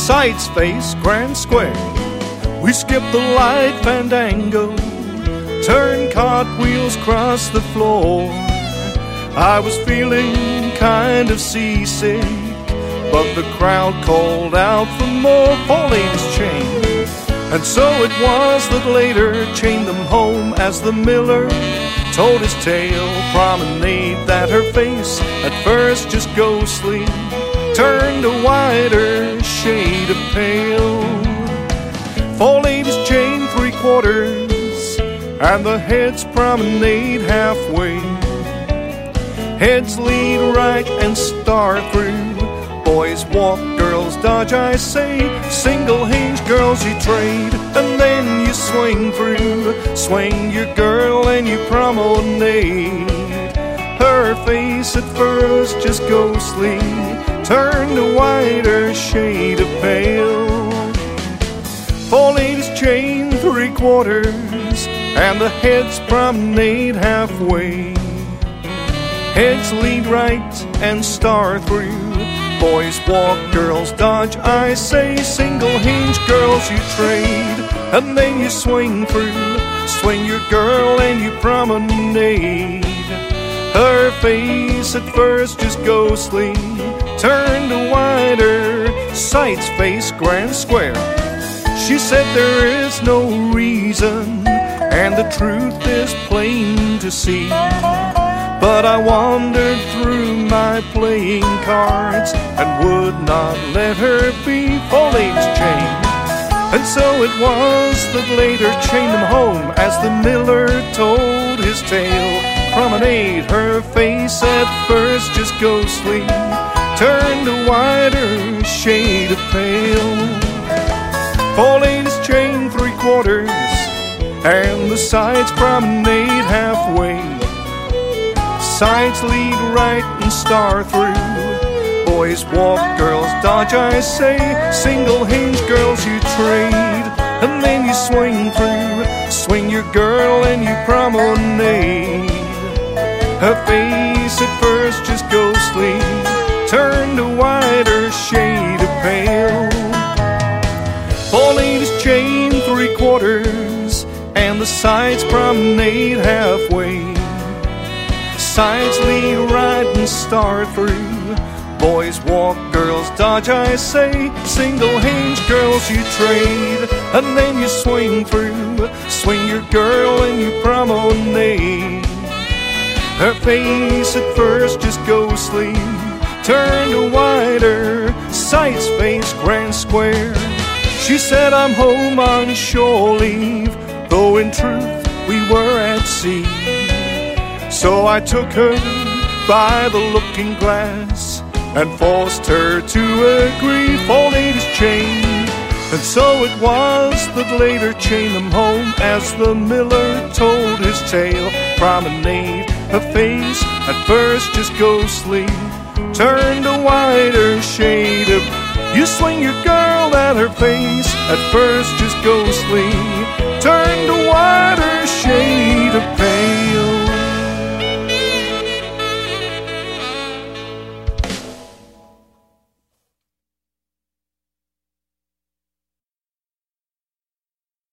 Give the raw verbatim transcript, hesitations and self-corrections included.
Sights face Grand Square. We skipped the light fandango, turned cartwheels across the floor. I was feeling kind of seasick, but the crowd called out for more. Four ladies chained, and so it was that later chained them home as the miller told his tale. Promenade that her face, at first just ghostly, turned a wider shade of pale. Four ladies chained three quarters, and the heads promenade halfway. Heads lead right and star through. Boys walk, girls dodge, I say. Single hinge girls you trade, and then you swing through. Swing your girl and you promenade. Her face at first just ghostly, turned a wider shade of pale. Four ladies chain three quarters, and the heads promenade halfway. Heads lead right and star through. Boys walk, girls dodge, I say. Single hinge girls you trade, and then you swing through. Swing your girl and you promenade. Her face at first just ghostly, turned a wider. Sights face Grand Square. She said there is no reason, and the truth is plain to see. But I wandered through my playing cards and would not let her be. Four ladies chained, and so it was that later chained them home as the miller told his tale. Promenade, her face at first just ghostly, turned a wider shade of pale. Four ladies chained three quarters, and the sides promenade halfway. Sides lead right and star through. Boys walk, girls dodge, I say. Single hinge girls you trade, and then you swing through. Swing your girl and you promenade. Her face at first just ghostly, turned a wider shade of pale. Four ladies chain three quarters, and the sides promenade halfway. Sides lead right and star through. Boys walk, girls dodge, I say. Single hinge girls you trade, and then you swing through. Swing your girl and you promenade. Her face at first just ghostly, turned a wider. Sights face Grand Square. She said I'm home on shore leave, though in truth we were at sea. So I took her by the looking glass and forced her to agree. Four ladies chained, and so it was that later chained them home as the miller told his tale. Promenade, her face at first just ghostly, turned a wider shade of. You swing your girl at her face at first just ghostly, turned a wider shade